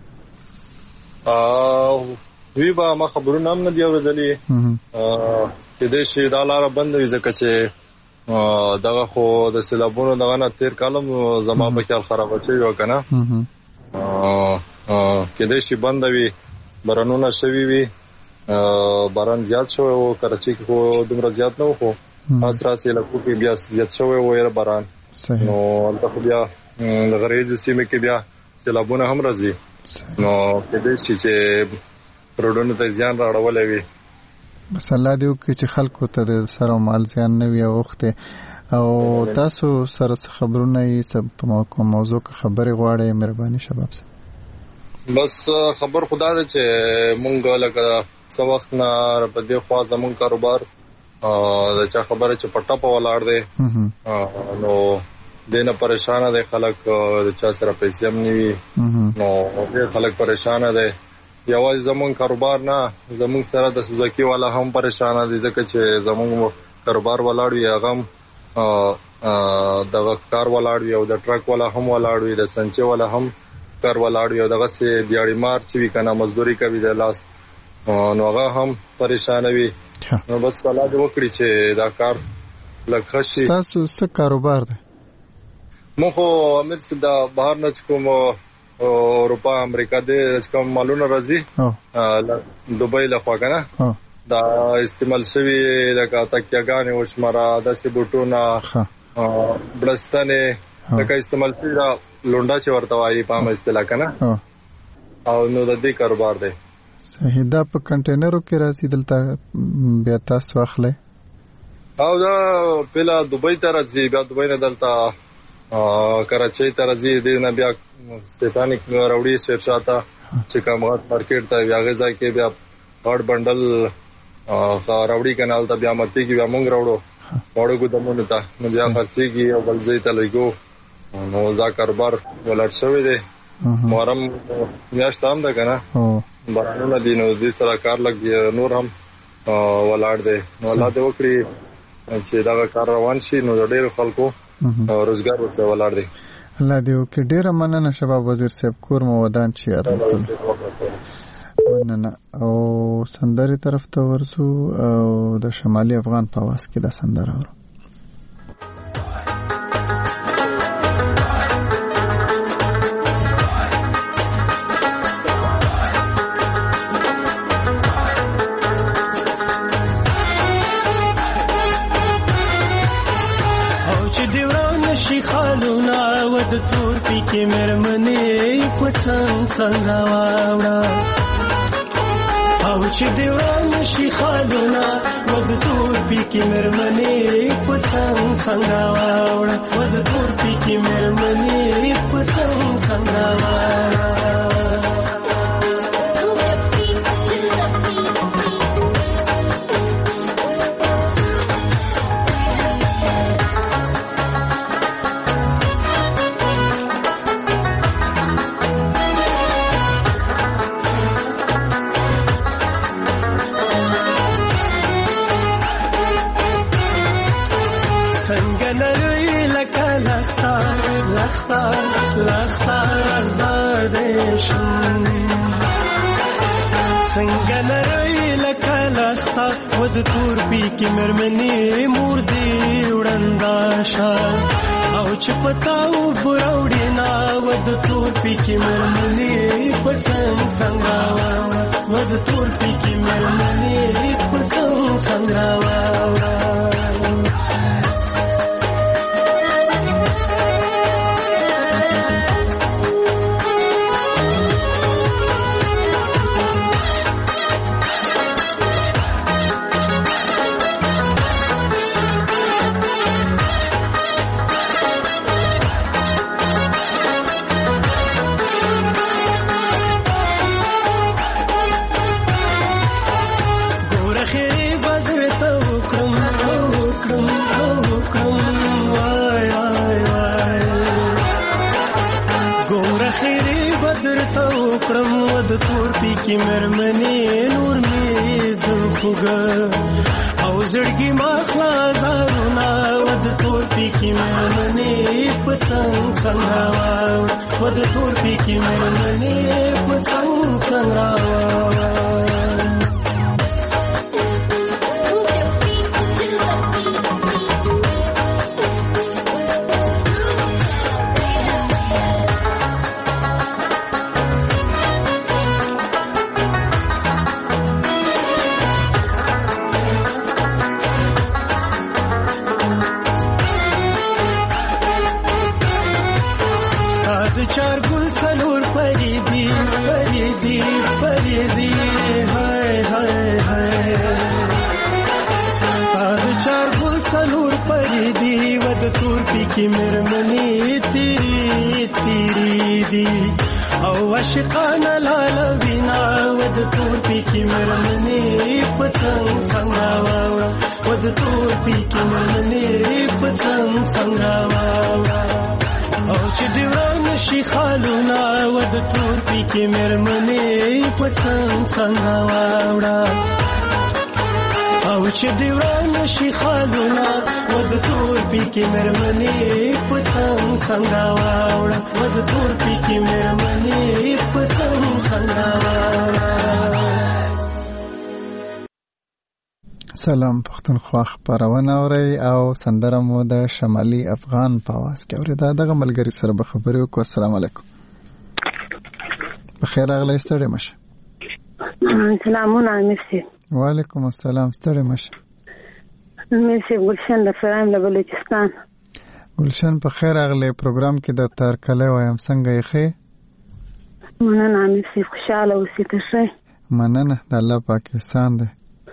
Speaker 11: وی به ما خبرونه هم نه دی اورېدلي کېدای شي دا لاره بنده وي ځکه چې دغه خو د سیلابونو دغه نه تیر کالم زما په خیال خرابه شوي وه که نه کېدای شي بنده وي بارانونه شوي وي باران زیات شوی و کراچۍ کې خو دومره زیات نه و خو خاص راسې علاقو کې بیا زیات شوی و یاره باران نو هلته خو بیا د غریزې سیمې کې بیا سیلابونه هم راځي نو کېدای شي چې روډونو ته زیان راړولی وي.
Speaker 1: بس الله دې وکړي چې خلکو ته د سر او مال زیان نه وي او وخت او تاسو سره خبرونه یې په موضوع کې خبرې غواړئ مهرباني شباب سره
Speaker 11: بس خبر خدا دې چې مونږ لکه څو وخت نه په دې خوا زمون کاروبار دا چا خبره چې پټه په ولاړ دی نو دینه پریشان دي خلک چا سره پیسې هم نیوي نو ډېر خلک پریشان دي یوازې زمون کاروبار نه زمون سره د سوزاکی والا هم پریشان دي ځکه چې زمون کاروبار ولاړ وي هغه د کار ولاړ وي او د ټرک والا هم ولاړ وي د سنچي والا هم کار ولاړ وي او دغه سي دیاړي مار چې وی کنه مزدوري کوي د لاس نو هغه هم پریشان وي نو بس صلاح دې وکړي چې دا کار لکه شي
Speaker 1: تاسو څه کاروبار دی
Speaker 11: مو خو امید سدا بهر نه کوم اروپا امریکا دې کوم مالونه راځي دوبۍ له خوا کنه دا استعمال شوی لکه تکیاګانې او شماره د سبوټونه بلستانه لکه استعمال شوی دا لونډا چې ورته وایي په عام اصطلاح کنه او نو د دې کاروبار دی
Speaker 1: صحیح دا په کنټینرو کې راځي دلته بیا تاسو اخلي
Speaker 11: او دا پهلا دوبۍ ته راځي بیا دوبۍ نه دلته کراچۍ ته راځي د نه بیا سټانیک راوړي شیرشاته چې کومات مارکیټ ته بیا غځای کې بیا هډ بندل راوړي کنال ته بیا متي کې بیا مونږ راوړو وړو ګدمونه ته نو بیا خرڅيږي او بل ځای ته لګو نو دا کاروبار ولر شوی دی محرم میاشت هم ده کنه بارانونه دي نو دې سره کار لګي نور هم ولاړ دی نو الله دې وکړي چې دا کار روان شي نو ډېر خلکو روزګار ورته ولاړ دی
Speaker 1: الله دې وکړي ډېر مننه شباب وزیر صاحب کور مو ودان شي مننه او سندري طرف ته ورسو او د شمالي افغان په واس کې د سندره ورو
Speaker 6: خالونا ود تور پی کې مرمنې پڅنګ څنګه واوړه او چې دیوان شي خالونا ود تور پی کې مرمنې پڅنګ څنګه واوړه ود تور پی کې مرمنې پڅنګ څنګه واوړه لختا زردشم څنګه لري لکه لختا ود تور پی کې مرمنې مور دې وړنداشا او چې پتاو بروړې نا ود تور پی کې مرمنې پسند څنګه ود تور پی کې مرمنې پسند څنګه کی مرمنې نور می د خوګه او زړګي ما خلاصونه ود تور پی کی مرمنې پڅنګ څنګه ود تور پی کی مرمنې پڅنګ څنګه
Speaker 8: پی کی مرمنی تیری تیری دی او عاشقانه لاله وینا ود تور پی کی مرمنی پڅنګ څنګه واوړه ود تور پی کی مرمنی پڅنګ څنګه واوړه او چې دیوان شي خالونه ود تور پی کی مرمنی پڅنګ څنګه واوړه او چې دیوان شي خالونه ود تور پی کی مرمنی پڅنګ څنګه واوړه ود تور پی کی مرمنی پڅنګ څنګه واوړه.
Speaker 1: سلام پښتونخوا خبرونه اوري او سندره مو د شمالي افغان په आवाज کې اوري دغه ملګری سره به خبرې وکړو. السلام علیکم. بخیر راغلی ستړي مشه.
Speaker 12: سلامونه مسی.
Speaker 1: وعلیکم السلام ستړي مشه.
Speaker 12: مسی ګلشن د فرام له بلوچستان.
Speaker 1: ګلشن په خیر راغلی پروګرام کې د تار کله وایم څنګه یې ښه؟
Speaker 12: مننه مسی خوشاله اوسې ته.
Speaker 1: مننه د الله پاکستان دی.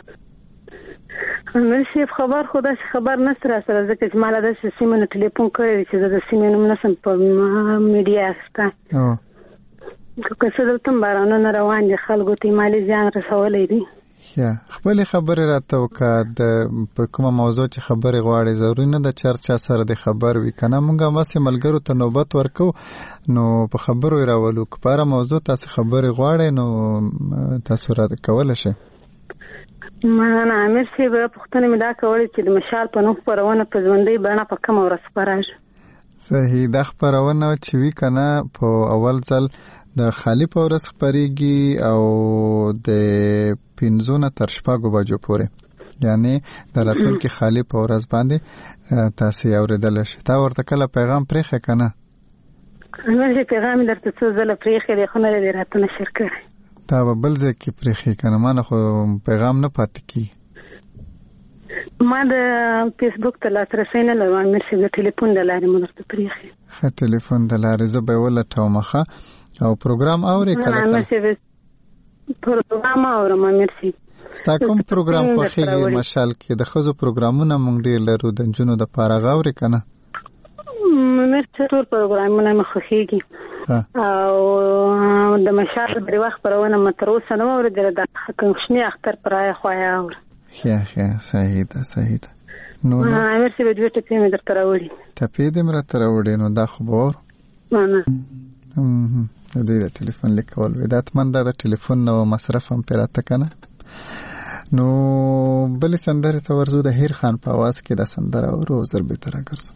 Speaker 12: مرشي خبر خدا خبر نسره سره ځکه چې مالا د سیمه نه ټلیفون کړی چې د سیمه نوم نسم په میډیا استا او که څه دلته بارانونه روان دي خلکو ته مالی ځان رسولې دي.
Speaker 1: یا خپل خبره راته وکړه د په کومه موضوع چې خبره غواړي ضروري نه د چرچا سره د خبر وی کنه مونږه واسه ملګرو ته نوبت ورکو نو په خبرو راولو کپاره موضوع تاسو خبره غواړي نو تاسو را کولای شئ.
Speaker 12: مننه امیر سی به پښتنه مې دا کولې چې د مشال په نوم خبرونه په ژوندۍ بڼه په کوم ورځ خبرېږي.
Speaker 1: صحیح د خبرونه چې وی کنه په اول ځل د خالی په ورځ خبرېږي او د 15 تر 6 بجو پورې یعنی د راتلونکي خالی په ورځ باندې تاسو اوریدل شئ. تا ورته کله پیغام پرېخه کنه؟
Speaker 12: امیر پیغام درته څه ځله پرېخه دی خو نه لري راته نشر کړی.
Speaker 1: تا به بل ځای کې پرېخي کنه ما نه خو پیغام نه پاتې کی.
Speaker 12: ما د فیسبوک ته لاسرسی نه لرم امیر سی د ټلیفون د لارې مو درته پرېخي.
Speaker 1: ښه ټلیفون د لارې زه به ولټوم ښه او پروګرام اورې کله
Speaker 12: امیر سی پروګرام اورم امیر سی.
Speaker 1: ستا کوم پروګرام خوښیږي مشال کې د ښځو پروګرامونه مونږ ډېر لرو د نجونو د پاره غاورې کنه؟
Speaker 12: امیر سی ټول پروګرامونه مې خوښیږي او د مشال د وخت پرونه متروسه نو ورته د خنشنی اختر پرای خوایا اور.
Speaker 1: ښه صحیح ده صحیح ده. نو
Speaker 12: امیر سی د دې ټپې مې درته راوړي.
Speaker 1: ټپې دې مې درته راوړي نو دا خبر
Speaker 12: نه
Speaker 1: د دې د ټلیفون لیکول ودات من د ټلیفون نو مصرف هم پیراته کنه. نو بل سندره ته ورزو د هیر خان په आवाज کې د سندره او روزر به تر راګرځو.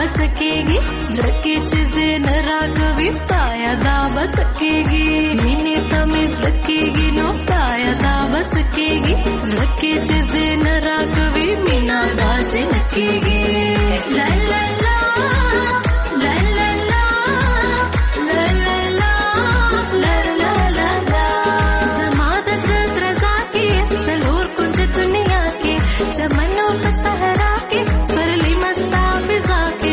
Speaker 10: सकेगी झड़के चीजें न रागवी ताया दावा सकेगी मीने तमीज रखेगी नो ताया दावा सकेगी झड़के चीजें न रागवी मीना दासे नकेगी ला ला ला ला ला ला ला ला ला ला ला ला ज़मादा ज़रा के सलोर कुछ दुनिया के चमनों पे सहरा के स्वरली मस्ता फिजा के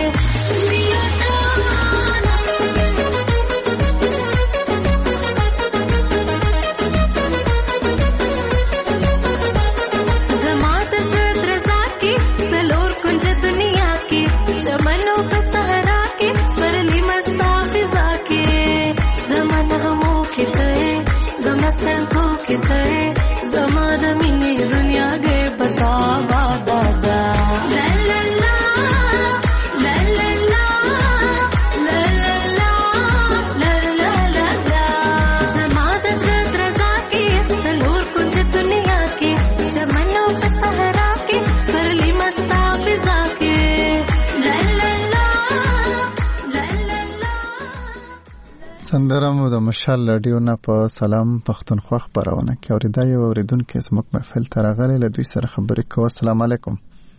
Speaker 10: ज़मादा ज़रा के सलोर कुछ दुनिया के चमनों पे सहरा के स्वरली मस्ता फिजा के ज़मान हमों के तय ज़मा सल्खों के तय ज़मादा मिनी दुनिया गे बता बाबा ला ला ला ला ला ला ला ला ला ला ला ज़मादा ज़रा के सलोर कुछ दुनिया के चमनों पे सहरा के स्वरली मस्ता फिजा के ला ला ला ला ला ला
Speaker 1: سندره مو د مشال رادیو نه په سلام پښتونخوا خبرونه کې اوریدا یو اوریدونکو زموږ محفل ته راغلی له دوی سره خبرې کوو. السلام علیکم.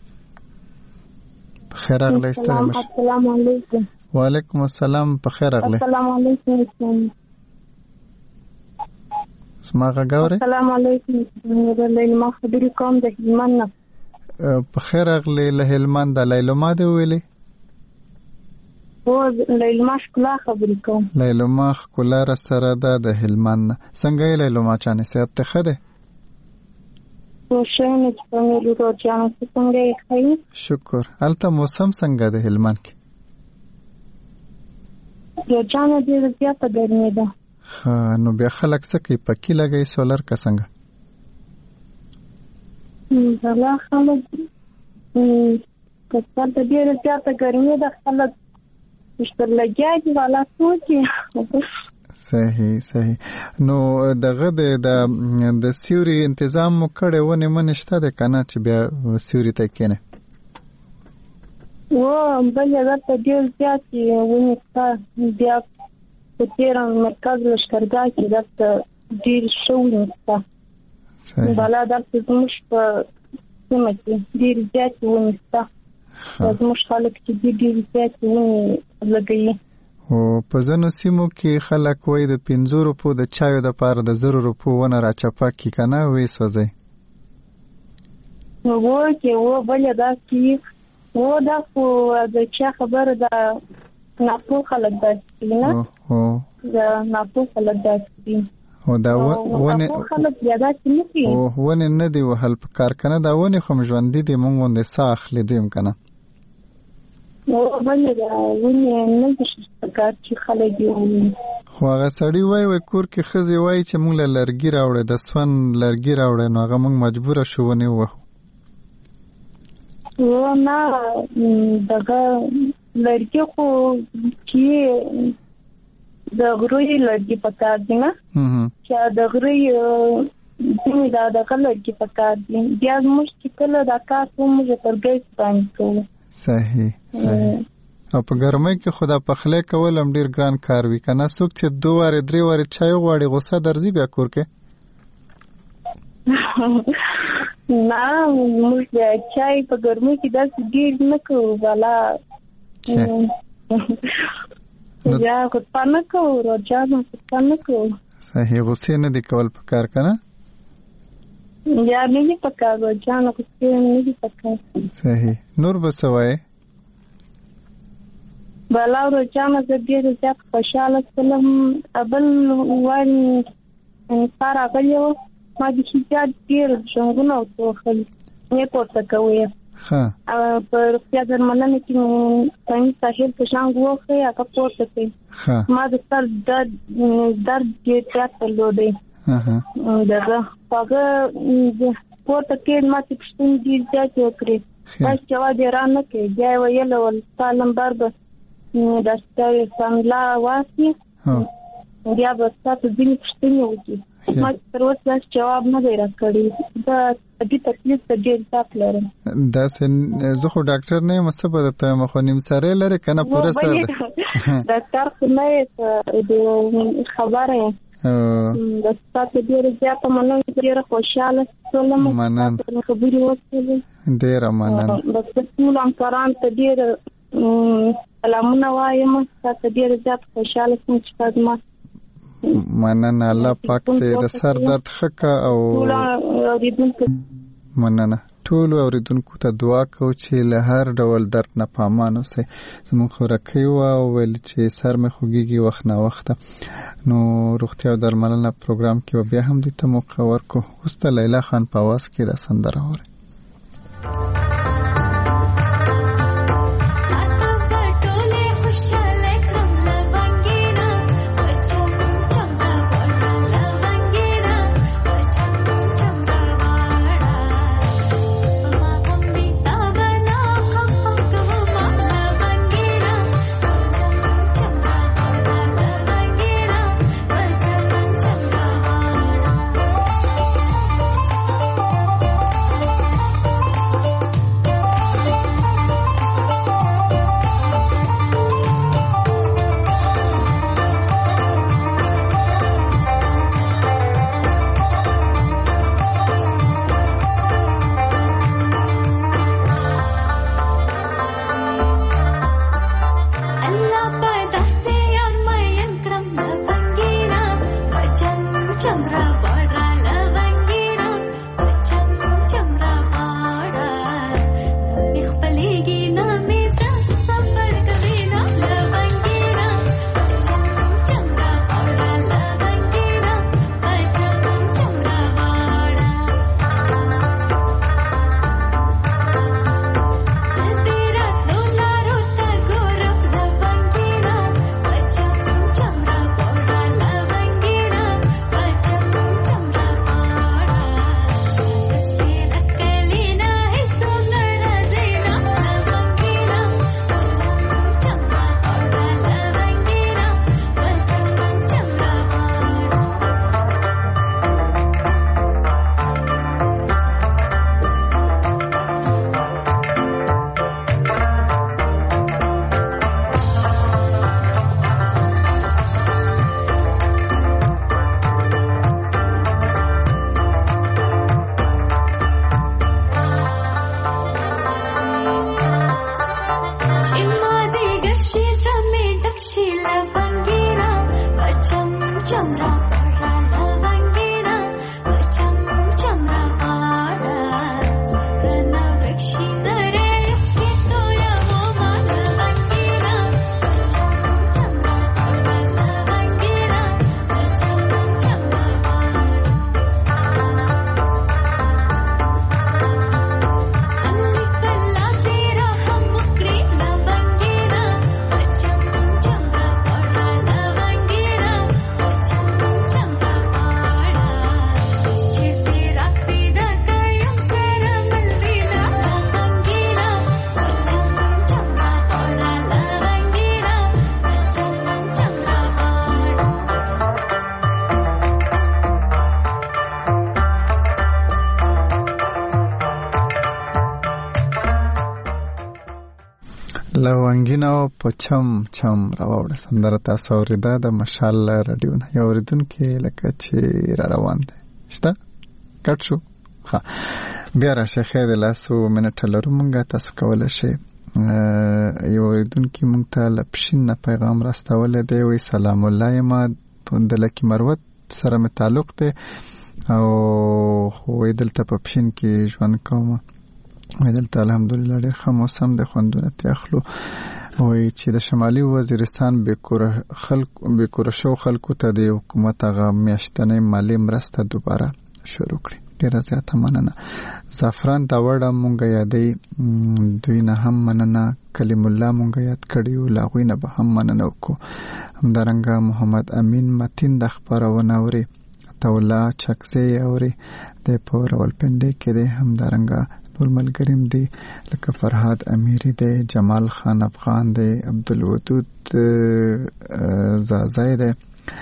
Speaker 1: بخیر راغلی.
Speaker 13: السلام علیکم.
Speaker 1: وعلیکم السلام. بخیر راغلی.
Speaker 13: السلام علیکم.
Speaker 1: سما غاوري.
Speaker 13: السلام علیکم. لیلما خبرې کوم د هلمند نه.
Speaker 1: بخیر راغلی له هلمند. لیلما دی ویلي.
Speaker 13: او لیلما شکلا خبرې کوم.
Speaker 1: لیلما خکلا را سره ده د هلمند. څنګه یې لیلما چانه صحت ته ښه ده؟
Speaker 13: وشنه چې څنګه روزانه څنګه یې خیر؟
Speaker 1: شکر. هلته موسم څنګه ده هلمند کې؟
Speaker 13: روزانه ډېره زیاته ګرمي ده.
Speaker 1: ها نو بیا خلک څه کوي؟ پکې لګي سولر کا څنګه؟
Speaker 13: بلا خلک کله ډېره زیاته ګرمي ده خلک مشتر لګیږي والا سوچي.
Speaker 1: صحیح. نو دغه د سیوري تنظیم مو کړي ونه منشته ده کنه چې بیا سیوري ته کېنه؟
Speaker 13: و بل راته ډېر زیات ونه تا بیا په تیر مرکز لشکرګاه کې راته ډېر شوونه تا. بلا درته زموږ په سیمه کې ډېر زیات ونه تا. زموږ خلک چې ډېر زیات ونه لګي.
Speaker 1: او په ځینو سیمو کې خلک وایي د 5 روپو د چایو د پاره د 0 روپو ونه راچپا کی کنه وې سوځي.
Speaker 13: نو وایي و بل دا چې و دا خو د چا خبره ده ناپو خلک ده نه.
Speaker 1: او
Speaker 13: دا ناپو خلک ده.
Speaker 1: او دا ونه
Speaker 13: خلک زیاده کیږي.
Speaker 1: او ونه نه دی وهل په کار کنه دا ونه خو ژوند دي مونږ ونه ساخ لیدم کنه.
Speaker 13: او باندې دا ونه نه کار چې خلک دی.
Speaker 1: خو هغه سړی وای کور کې خزي وای چې مونږ لرګي راوړې د سون لرګي راوړې نو هغه مونږ مجبور شو ونه و.
Speaker 13: و نه دغه لرګي خو کې د غروي لرګي پکار دي نه. چې د غروي دا د لرګي پکار دي. بیا مشکل دا کار موږ پر ګیس باندې کوو.
Speaker 1: صحیح. او په ګرمۍ کې خدا پخلی کول هم ډیر ګران کار وی کنه. څوک چې 2 واره 3 واره چای غواړي غوسه درځي بیا کور کې؟
Speaker 13: نه موږ چای په ګرمۍ کې داسې ډیر نه کوو بالا. یا خو پانه کوو روزانه پانه کوو.
Speaker 1: صحیح. غوسه نه دی کول په کار کنه.
Speaker 13: یا نه دی په کار روزانه غوسه نه دی په کار.
Speaker 1: صحیح. نور بسوای
Speaker 13: بالا روزانه زه ډیر زیات خوشاله سلام ابل وان سارا غلیو ما د شجاعت ډیر څنګه نو توخل نه پورته کوي.
Speaker 1: ها
Speaker 13: پر پیادر مننه کې څنګه ساحل په څنګه وخه یا پورته کوي. ما د سر درد ډیر تاسو لودي. دغه هغه پورته کې ما چې پښتون دي ځکه وکړي. تاسو جواب رانه کې بیا ویل ول سالم برد داسته څنګه واسي. بیا به تاسو ځینې پښتنې وکړي. ما تر اوسه جواب نه دی راکړی دا دې تکلیف ته ډیر ځاپ لرم.
Speaker 1: دا زه خو ډاکټر نه یم، څه به ته مخ نیم سره لري کنه پوره سره
Speaker 13: ډاکټر خو نه خبره د تاسو ډیر زیاته مننه، ډیر خوشاله سولم خبرې وکړې، ډیر مننه. د ټول همکاران ته ډیر سلامونه وایم، تاسو ډیر زیات خوشاله سم چې تاسو ما
Speaker 1: مننه. الله پاک دې د سر درد خکه او مننه. ټول اوریدونکو ته دعا کوو چې له هر ډول درد نه پامان اوسئ. زموږ خوراکي او ویل چې سر مې خوږیږي وخت نه وخت نو روغتیا او درملنه پروګرام کې بیا هم دې ته موقع ورکو. اوس ته لیلا خان په आवाज کې د سندره اوري. لونګینو په چم چم راوړه سندره تاسو اوریدا د مشال رادیو نه یو اوریدونکو لکه چې را روان دي شته کټ شو ها بیا راشه خیر لاسو منټه لرو مونږه تاسو کولای شئ یو اوریدونکو مونږ ته لپشین پیغام راستول دی وی سلام الله ما دلکی مروت سره متعلق دی او خو دلته په پښین کې ژوند کوم دلته الحمدلله ډېر ښه موسم د خوندونه تخلو وای چې د شمالي وزیرستان به کور شو خلکو ته د حکومت هغه میاشتنې مالی مرسته دوباره شروع کړي. ډېر زیاته مننه. زعفران دا وړه مونږ یادې دوی نه هم مننه. کلیم الله مونږ یاد کړیو لاغوی نه به هم مننه وکړو. همدارنګه محمد امین متین د خبرونه اوري تولا چکسي اوري د پورول پندې کې د همدارنګه نور ملګریم دی لکه فرهاد امیری دی جمال خان افغان دی عبدالودود زازای دی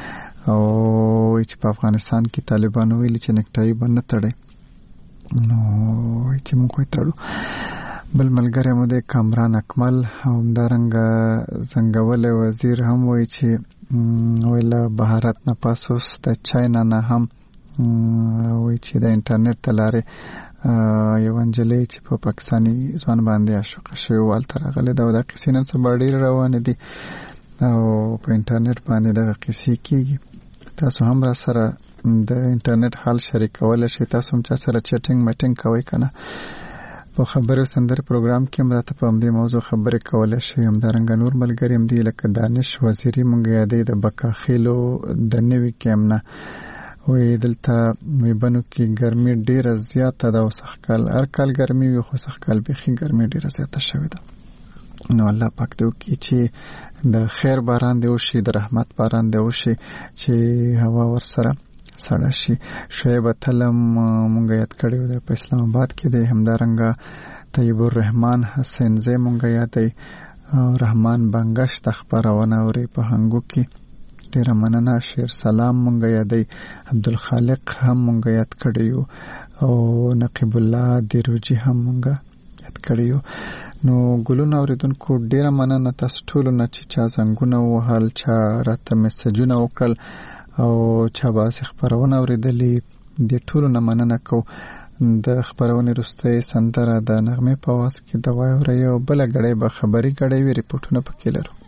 Speaker 1: او چې په افغانستان کې طالبانو ویلي چې نکټای به نه تړي نو چې موږ کوی تړو. بل ملګری مو د کامران اکمل همدارنګ زنګول وزیر هم وایي چې ویلا بهارت نه پاسوس د چاینا نه هم وایي چې د انټرنیټ تلاره یو انجلې چې په پاکستاني ځوان باندې عاشق شوی والته راغله دا د قصې نن سبا ډیر روان دي او په انټرنیټ باندې د قصې کیږي. تاسو هم را سره د انټرنیټ حال شریکول شي، تاسو هم چا سره چټینګ میټینګ کوي کنه په خبرو سندر پروګرام کې مراته په دې موضوع خبرې کولای شي. همدارنګ نور ملګری هم دی لکه دانش وزیری مونږ یادې د بکاخیلو د نوې کېمنه وې دلته ویبنو کې ګرمي ډیره زیاته ده او سخکال هر کال ګرمي وي خو سخکال بيخي ګرمي ډیره زیاته شوې ده. نو الله پاک دې وکړي چې د خیر باران دی وشي، د رحمت باران دی وشي چې هوا ورسره سړه شي. شعیب تلم مونږ یاد کړیو د اسلام آباد کې د همدارنګ طیب الرحمن حسین زه مونږ یادې رحمان بنگش د خبرونه اوري په هنګو کې ډیر مننه. شیر سلام مونږ یادې عبدالخالق هم مونږ یاد کړیو او نقیب الله دیروجی هم مونږ یاد کړیو. نو ګلونه اوریدونکو ډیر مننه تاسو ټول نه چې چا څنګه وهل چا راته میسجونه وکړل او چا باز خبرونه اوریدلې د ټولو نه مننه کو. د خبرونه رسته سندره د نغمه په واس کې د وایو ریو بل غړې به خبري غړې وی ریپورتونه پکې لرو.